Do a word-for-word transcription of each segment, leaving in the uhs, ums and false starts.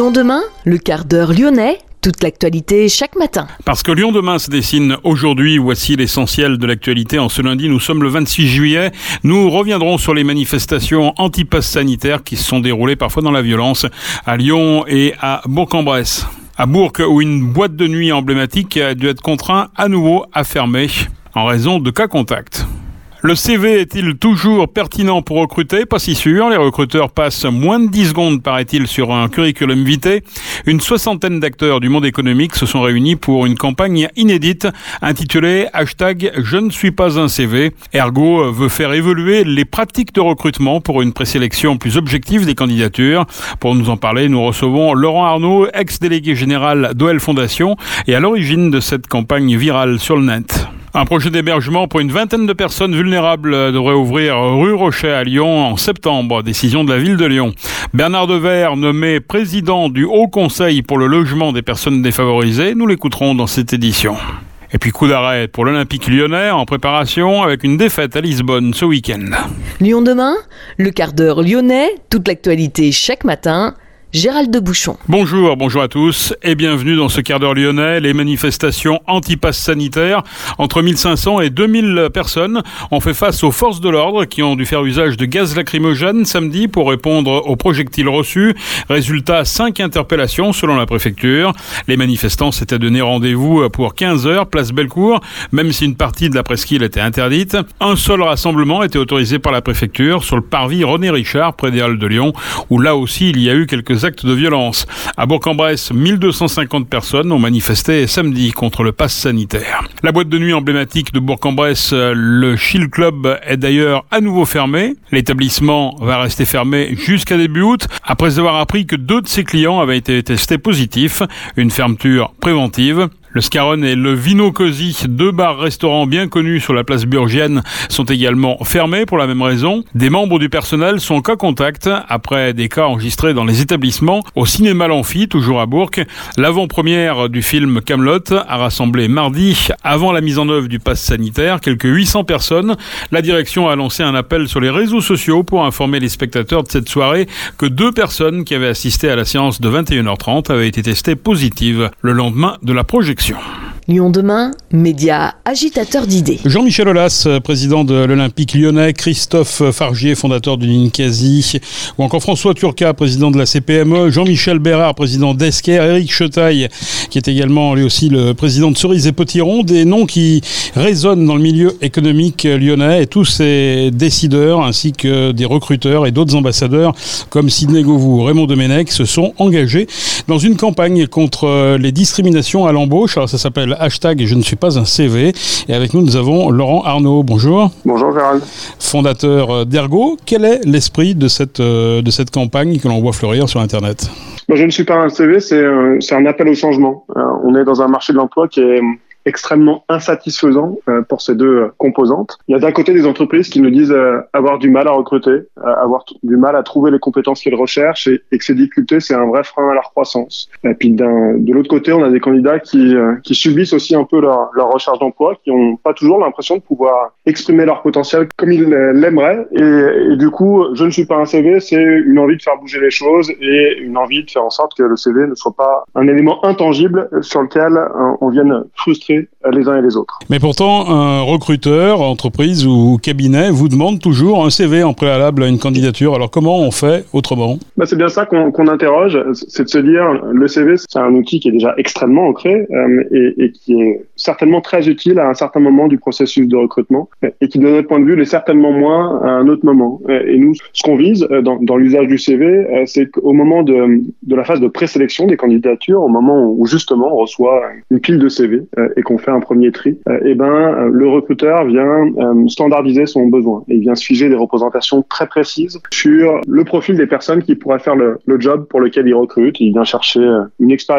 Lyon demain, le quart d'heure lyonnais, toute l'actualité chaque matin. Parce que Lyon demain se dessine aujourd'hui, voici l'essentiel de l'actualité. En ce lundi, nous sommes le vingt-six juillet. Nous reviendrons sur les manifestations anti-pass sanitaires qui se sont déroulées parfois dans la violence à Lyon et à Bourg-en-Bresse. À Bourg, où une boîte de nuit emblématique a dû être contrainte à nouveau à fermer en raison de cas contacts. Le C V est-il toujours pertinent pour recruter? Pas si sûr. Les recruteurs passent moins de dix secondes, paraît-il, sur un curriculum vitae. Une soixantaine d'acteurs du monde économique se sont réunis pour une campagne inédite intitulée hashtag Je ne suis pas un C V. Ergo veut faire évoluer les pratiques de recrutement pour une présélection plus objective des candidatures. Pour nous en parler, nous recevons Laurent Arnaud, ex-délégué général d'O L Fondation et à l'origine de cette campagne virale sur le net. Un projet d'hébergement pour une vingtaine de personnes vulnérables devrait ouvrir rue Rochet à Lyon en septembre. Décision de la ville de Lyon. Bernard Devers, nommé président du Haut Conseil pour le logement des personnes défavorisées. Nous l'écouterons dans cette édition. Et puis coup d'arrêt pour l'Olympique lyonnais en préparation avec une défaite à Lisbonne ce week-end. Lyon demain, le quart d'heure lyonnais, toute l'actualité chaque matin. Gérald de Bouchon. Bonjour, bonjour à tous et bienvenue dans ce quart d'heure lyonnais. Les manifestations anti-pass sanitaires, entre mille cinq cents et deux mille personnes ont fait face aux forces de l'ordre qui ont dû faire usage de gaz lacrymogène samedi pour répondre aux projectiles reçus. Résultat, cinq interpellations selon la préfecture. Les manifestants s'étaient donné rendez-vous pour quinze heures, place Bellecour, même si une partie de la presqu'île était interdite. Un seul rassemblement était autorisé par la préfecture sur le parvis René Richard, près des Halles de Lyon, où là aussi il y a eu quelques actes de violence. À Bourg-en-Bresse, mille deux cent cinquante personnes ont manifesté samedi contre le pass sanitaire. La boîte de nuit emblématique de Bourg-en-Bresse, le Chill Club, est d'ailleurs à nouveau fermé. L'établissement va rester fermé jusqu'à début août, après avoir appris que deux de ses clients avaient été testés positifs. Une fermeture préventive. Le Scarron et le Vino Cosy, deux bars-restaurants bien connus sur la place Burgienne, sont également fermés pour la même raison. Des membres du personnel sont cas contact après des cas enregistrés dans les établissements. Au cinéma L'Amphi, toujours à Bourg, l'avant-première du film Kaamelott a rassemblé mardi, avant la mise en œuvre du pass sanitaire, quelques huit cents personnes. La direction a lancé un appel sur les réseaux sociaux pour informer les spectateurs de cette soirée que deux personnes qui avaient assisté à la séance de vingt et une heures trente avaient été testées positives le lendemain de la projection. Lyon demain, média agitateur d'idées. Jean-Michel Aulas, président de l'Olympique lyonnais, Christophe Fargier, fondateur du Ninkasi, ou encore François Turca, président de la C P M E, Jean-Michel Bérard, président d'Esker, Éric Chetaille, qui est également lui aussi le président de Cerise et Potiron, des noms qui résonnent dans le milieu économique lyonnais, et tous ces décideurs ainsi que des recruteurs et d'autres ambassadeurs comme Sidney Govou, Raymond Domenech se sont engagés dans une campagne contre les discriminations à l'embauche. Alors ça s'appelle hashtag Je ne suis pas un C V. Et avec nous, nous avons Laurent Arnaud. Bonjour. Bonjour Gérald. Fondateur d'Ergo. Quel est l'esprit de cette, de cette campagne que l'on voit fleurir sur Internet? Moi, je ne suis pas un C V, c'est, c'est un appel au changement. On est dans un marché de l'emploi qui est extrêmement insatisfaisant pour ces deux composantes. Il y a d'un côté des entreprises qui nous disent avoir du mal à recruter, avoir du mal à trouver les compétences qu'elles recherchent et, et que ces difficultés, c'est un vrai frein à leur croissance. Et puis d'un, de l'autre côté, on a des candidats qui, qui subissent aussi un peu leur, leur recherche d'emploi, qui n'ont pas toujours l'impression de pouvoir exprimer leur potentiel comme ils l'aimeraient. Et, et du coup, je ne suis pas un C V, c'est une envie de faire bouger les choses et une envie de faire en sorte que le C V ne soit pas un élément intangible sur lequel on vienne frustrer les uns et les autres. Mais pourtant, un recruteur, entreprise ou cabinet vous demande toujours un C V en préalable à une candidature. Alors comment on fait autrement? Bah, c'est bien ça qu'on, qu'on interroge, c'est de se dire le C V, c'est un outil qui est déjà extrêmement ancré euh, et, et qui est certainement très utile à un certain moment du processus de recrutement et qui, de notre point de vue, l'est certainement moins à un autre moment. Et nous, ce qu'on vise dans, dans l'usage du C V, c'est qu'au moment de, de la phase de présélection des candidatures, au moment où justement on reçoit une pile de C V et qu'on fait un premier tri, euh, et ben le recruteur vient euh, standardiser son besoin et il vient se figer des représentations très précises sur le profil des personnes qui pourraient faire le, le job pour lequel il recrute. Il vient chercher euh, une expérience,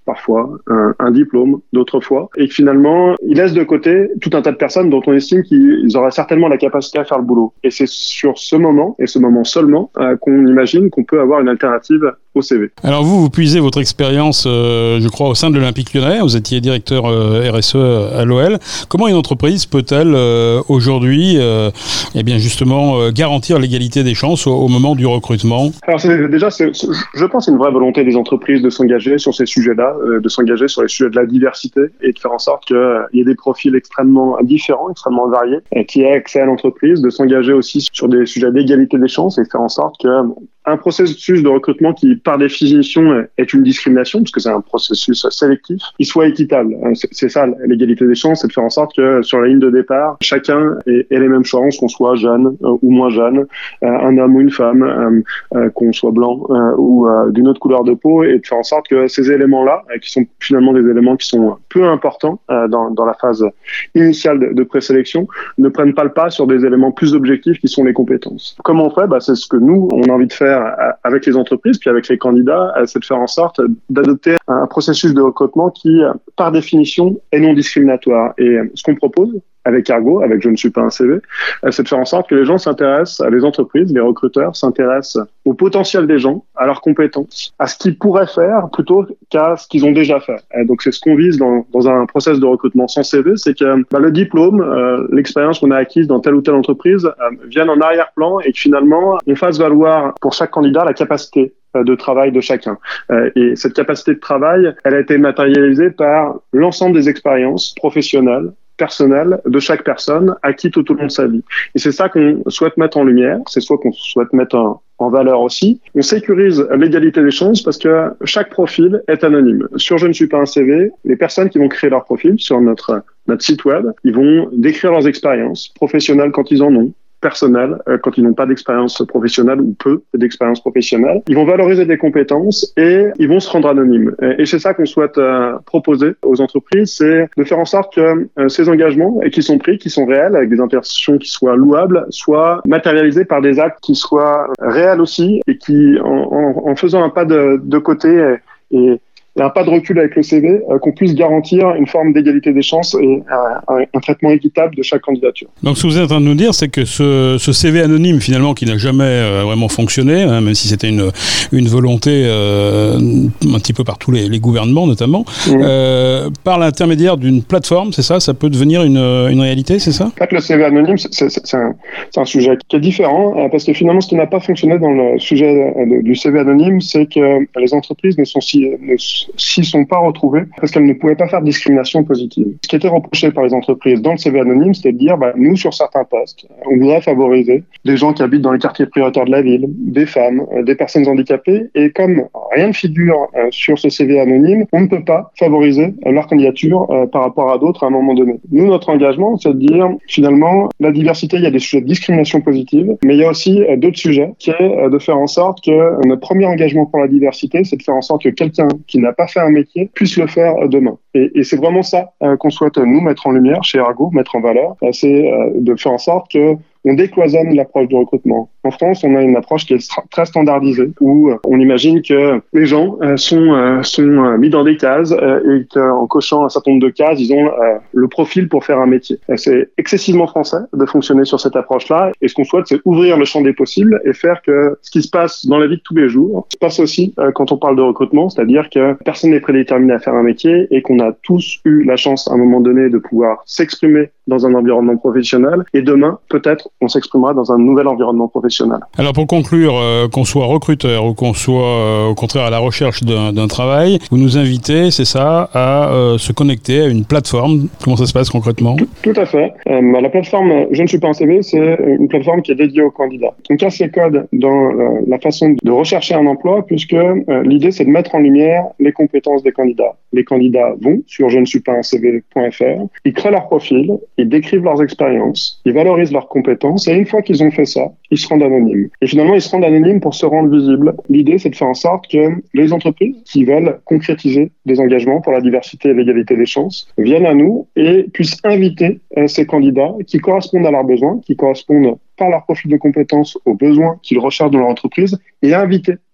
parfois, un, un diplôme d'autres fois, et que finalement, ils laissent de côté tout un tas de personnes dont on estime qu'ils auraient certainement la capacité à faire le boulot. Et c'est sur ce moment, et ce moment seulement, euh, qu'on imagine qu'on peut avoir une alternative au C V. Alors vous, vous puisez votre expérience, euh, je crois, au sein de l'Olympique Lyonnais. Vous étiez directeur euh, R S E à l'O L. Comment une entreprise peut-elle euh, aujourd'hui, euh, eh bien justement, euh, garantir l'égalité des chances au, au moment du recrutement? Alors c'est, déjà, c'est, c'est, je pense, c'est une vraie volonté des entreprises de s'engager sur ces sujets-là, euh, de s'engager sur les sujets de la diversité et de faire en sorte qu'il euh, y ait des profils extrêmement différents, extrêmement variés, et qui aient accès à l'entreprise, de s'engager aussi sur des sujets d'égalité des chances et de faire en sorte que un processus de recrutement qui, par définition, est une discrimination, parce que c'est un processus sélectif, il soit équitable. C'est ça, l'égalité des chances, c'est de faire en sorte que sur la ligne de départ, chacun ait, ait les mêmes chances, qu'on soit jeune euh, ou moins jeune, euh, un homme ou une femme, euh, euh, qu'on soit blanc euh, ou euh, d'une autre couleur de peau, et de faire en sorte que ces éléments-là, euh, qui sont finalement des éléments qui sont peu importants euh, dans, dans la phase initiale de, de présélection, ne prennent pas le pas sur des éléments plus objectifs qui sont les compétences. Comment on fait? Bah, c'est ce que nous, on a envie de faire avec les entreprises, puis avec les candidats, c'est de faire en sorte d'adopter un processus de recrutement qui, par définition, est non discriminatoire. Et ce qu'on propose avec Ergo, avec Je ne suis pas un C V, c'est de faire en sorte que les gens s'intéressent, les entreprises, les recruteurs s'intéressent au potentiel des gens, à leurs compétences, à ce qu'ils pourraient faire plutôt qu'à ce qu'ils ont déjà fait. Et donc c'est ce qu'on vise dans, dans un process de recrutement sans C V, c'est que bah, le diplôme, euh, l'expérience qu'on a acquise dans telle ou telle entreprise euh, vienne en arrière-plan et que finalement on fasse valoir pour chaque candidat la capacité de travail de chacun. Euh, et cette capacité de travail, elle a été matérialisée par l'ensemble des expériences professionnelles, personnelles de chaque personne acquis tout au long de sa vie. Et c'est ça qu'on souhaite mettre en lumière, c'est soit qu'on souhaite mettre en, en valeur aussi. On sécurise l'égalité des chances parce que chaque profil est anonyme. Sur Je ne suis pas un C V, les personnes qui vont créer leur profil sur notre, notre site web, ils vont décrire leurs expériences professionnelles quand ils en ont, personnel, euh, quand ils n'ont pas d'expérience professionnelle ou peu d'expérience professionnelle. Ils vont valoriser des compétences et ils vont se rendre anonymes. Et, et c'est ça qu'on souhaite euh, proposer aux entreprises, c'est de faire en sorte que euh, ces engagements et qui sont pris, qui sont réels, avec des intentions qui soient louables, soient matérialisés par des actes qui soient réels aussi et qui, en, en, en faisant un pas de, de côté et, et et un pas de recul avec le C V, euh, qu'on puisse garantir une forme d'égalité des chances et un, un, un traitement équitable de chaque candidature. Donc ce que vous êtes en train de nous dire, c'est que ce, ce C V anonyme, finalement, qui n'a jamais euh, vraiment fonctionné, hein, même si c'était une, une volonté euh, un petit peu par tous les, les gouvernements notamment, mmh. euh, par l'intermédiaire d'une plateforme, c'est ça, ça peut devenir une, une réalité, c'est ça? En fait, le C V anonyme, c'est, c'est, c'est, un, c'est un sujet qui est différent, euh, parce que finalement, ce qui n'a pas fonctionné dans le sujet de, du C V anonyme, c'est que les entreprises ne sont si... Ne, s'y sont pas retrouvés parce qu'elles ne pouvaient pas faire de discrimination positive. Ce qui était reproché par les entreprises dans le C V anonyme, c'était de dire, bah, nous, sur certains postes, on voudrait favoriser des gens qui habitent dans les quartiers prioritaires de la ville, des femmes, euh, des personnes handicapées, et comme rien ne figure euh, sur ce C V anonyme, on ne peut pas favoriser euh, leur candidature euh, par rapport à d'autres à un moment donné. Nous, notre engagement, c'est de dire, finalement, la diversité, il y a des sujets de discrimination positive, mais il y a aussi euh, d'autres sujets, qui est euh, de faire en sorte que euh, notre premier engagement pour la diversité, c'est de faire en sorte que quelqu'un qui n'a pas fait un métier puisse le faire demain. Et, et c'est vraiment ça euh, qu'on souhaite nous mettre en lumière chez Ergo, mettre en valeur, euh, c'est euh, de faire en sorte que on décloisonne l'approche du recrutement. En France, on a une approche qui est très standardisée, où on imagine que les gens euh, sont, euh, sont euh, mis dans des cases euh, et qu'en cochant un certain nombre de cases, ils ont euh, le profil pour faire un métier. Et c'est excessivement français de fonctionner sur cette approche-là. Et ce qu'on souhaite, c'est ouvrir le champ des possibles et faire que ce qui se passe dans la vie de tous les jours se passe aussi euh, quand on parle de recrutement, c'est-à-dire que personne n'est prédéterminé à faire un métier et qu'on a tous eu la chance à un moment donné de pouvoir s'exprimer dans un environnement professionnel. Et demain, peut-être, on s'exprimera dans un nouvel environnement professionnel. Alors pour conclure, euh, qu'on soit recruteur ou qu'on soit euh, au contraire à la recherche d'un, d'un travail, vous nous invitez, c'est ça, à euh, se connecter à une plateforme. Comment ça se passe concrètement? Tout, tout à fait. Euh, la plateforme Je ne suis pas un C V, c'est une plateforme qui est dédiée aux candidats. On casse les codes dans euh, la façon de rechercher un emploi, puisque euh, l'idée c'est de mettre en lumière les compétences des candidats. Les candidats vont sur je ne suis pas un C V point F R, ils créent leur profil, ils décrivent leurs expériences, ils valorisent leurs compétences, et une fois qu'ils ont fait ça, ils se rendent anonymes. Et finalement, ils se rendent anonymes pour se rendre visibles. L'idée, c'est de faire en sorte que les entreprises qui veulent concrétiser des engagements pour la diversité et l'égalité des chances viennent à nous et puissent inviter euh, ces candidats qui correspondent à leurs besoins, qui correspondent par leur profil de compétences aux besoins qu'ils recherchent dans leur entreprise, et inviter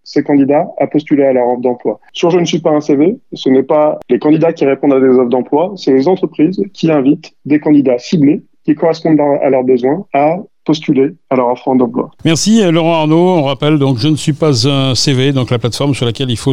ces candidats à postuler à leur offre d'emploi. Sur Je ne suis pas un C V, ce n'est pas les candidats qui répondent à des offres d'emploi, c'est les entreprises qui invitent des candidats ciblés qui correspondent à leurs besoins à postuler à leur offre d'emploi. Merci Laurent Arnaud. On rappelle donc Je ne suis pas un C V, donc la plateforme sur laquelle il faut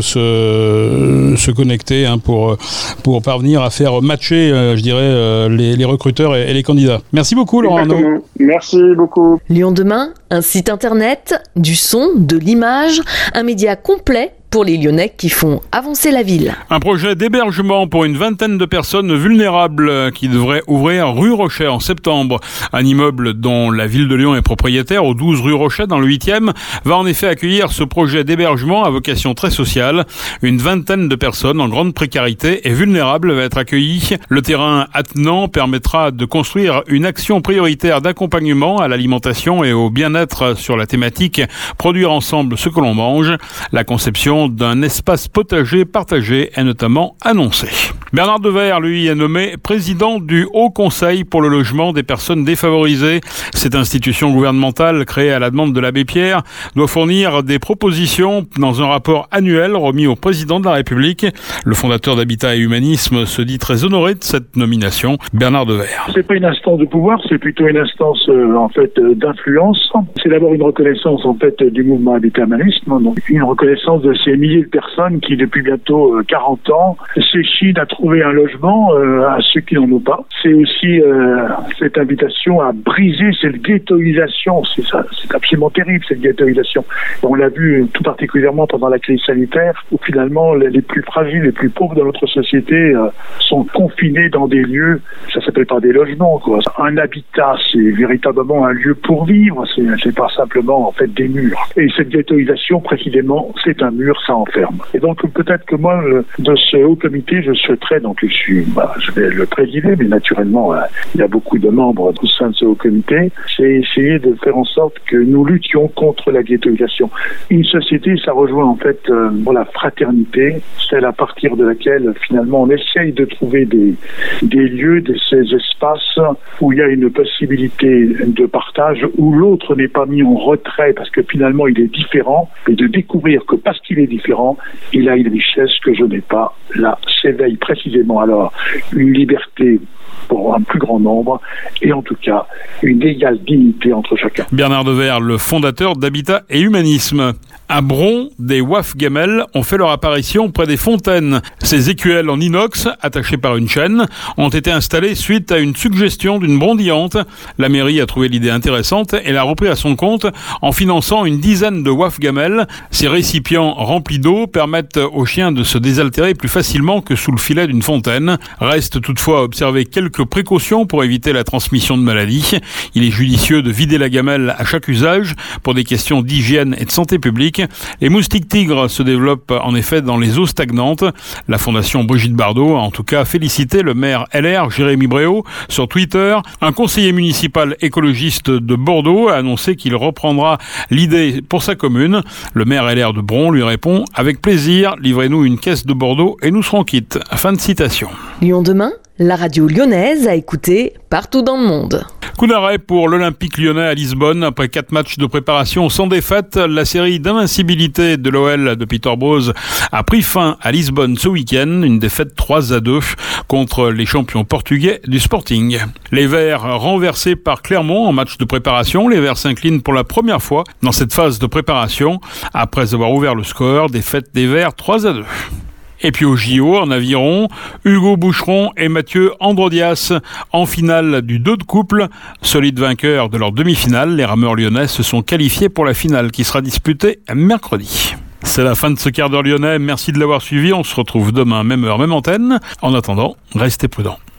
se, se connecter hein, pour, pour parvenir à faire matcher, euh, je dirais, euh, les, les recruteurs et, et les candidats. Merci beaucoup Laurent Exactement. Arnaud. Merci beaucoup. Lyon Demain, un site internet, du son, de l'image, un média complet pour les Lyonnais qui font avancer la ville. Un projet d'hébergement pour une vingtaine de personnes vulnérables qui devrait ouvrir rue Rochet en septembre. Un immeuble dont la ville de Lyon est propriétaire au douze rue Rochet dans le huitième va en effet accueillir ce projet d'hébergement à vocation très sociale. Une vingtaine de personnes en grande précarité et vulnérables va être accueillies. Le terrain attenant permettra de construire une action prioritaire d'accompagnement à l'alimentation et au bien-être sur la thématique produire ensemble ce que l'on mange. La conception d'un espace potager partagé est notamment annoncée. Bernard Devers, lui, est nommé président du Haut Conseil pour le logement des personnes défavorisées. Cette institution gouvernementale créée à la demande de l'abbé Pierre doit fournir des propositions dans un rapport annuel remis au président de la République. Le fondateur d'Habitat et Humanisme se dit très honoré de cette nomination. Bernard Devers. C'est pas une instance de pouvoir, c'est plutôt une instance euh, en fait euh, d'influence. C'est d'abord une reconnaissance en fait du mouvement Habitat et Humanisme, donc une reconnaissance de ces milliers de personnes qui depuis bientôt euh, quarante ans s'échinent à trouver un logement euh, à ceux qui n'en ont pas. C'est aussi euh, cette invitation à briser cette ghettoisation. C'est ça, c'est absolument terrible cette ghettoisation. On l'a vu tout particulièrement pendant la crise sanitaire, où finalement les, les plus fragiles, les plus pauvres de notre société euh, sont confinés dans des lieux. Ça s'appelle pas des logements, quoi. Un habitat, c'est véritablement un lieu pour vivre. C'est, c'est pas simplement en fait des murs. Et cette ghettoisation, précisément, c'est un mur, ça enferme. Et donc peut-être que moi, de ce haut comité, je souhaiterais, donc je suis, bah, je vais le présider, mais naturellement, euh, il y a beaucoup de membres au sein de ce haut comité, c'est essayer de faire en sorte que nous luttions contre la ghettoisation. Une société, ça rejoint en fait euh, bon, la fraternité, celle à partir de laquelle finalement on essaye de trouver des, des lieux, de ces espaces où il y a une possibilité de partage, où l'autre n'est pas mis en retrait parce que finalement il est différent, et de découvrir que parce qu'il est différent, il a une richesse que je n'ai pas. Là, s'éveille précisément alors une liberté pour un plus grand nombre et en tout cas une égale dignité entre chacun. Bernard Devers, le fondateur d'Habitat et Humanisme. À Bron, des waf-gamelles ont fait leur apparition près des fontaines. Ces écuelles en inox, attachées par une chaîne, ont été installées suite à une suggestion d'une brondillante. La mairie a trouvé l'idée intéressante et l'a repris à son compte en finançant une dizaine de waf-gamelles. Ces récipients remplis d'eau permettent aux chiens de se désaltérer plus facilement que sous le filet d'une fontaine. Reste toutefois à observer quelques précautions pour éviter la transmission de maladies. Il est judicieux de vider la gamelle à chaque usage pour des questions d'hygiène et de santé publique. Les moustiques tigres se développent en effet dans les eaux stagnantes. La fondation Brigitte Bardot a en tout cas félicité le maire L R Jérémy Bréau sur Twitter. Un conseiller municipal écologiste de Bordeaux a annoncé qu'il reprendra l'idée pour sa commune. Le maire L R de Bron lui répond « Avec plaisir, livrez-nous une caisse de Bordeaux et nous serons quittes ». Fin de citation. Lyon Demain, la radio lyonnaise à écouter partout dans le monde. Coup d'arrêt pour l'Olympique lyonnais à Lisbonne. Après quatre matchs de préparation sans défaite, la série d'invincibilité de l'O L de Peter Bosz a pris fin à Lisbonne ce week-end. Une défaite trois à deux contre les champions portugais du Sporting. Les Verts renversés par Clermont en match de préparation. Les Verts s'inclinent pour la première fois dans cette phase de préparation. Après avoir ouvert le score, défaite des Verts trois à deux. Et puis au J O, en aviron, Hugo Boucheron et Mathieu Androdias en finale du deux de couple. Solides vainqueurs de leur demi-finale, les rameurs lyonnais se sont qualifiés pour la finale qui sera disputée mercredi. C'est la fin de ce quart d'heure lyonnais. Merci de l'avoir suivi. On se retrouve demain, même heure, même antenne. En attendant, restez prudents.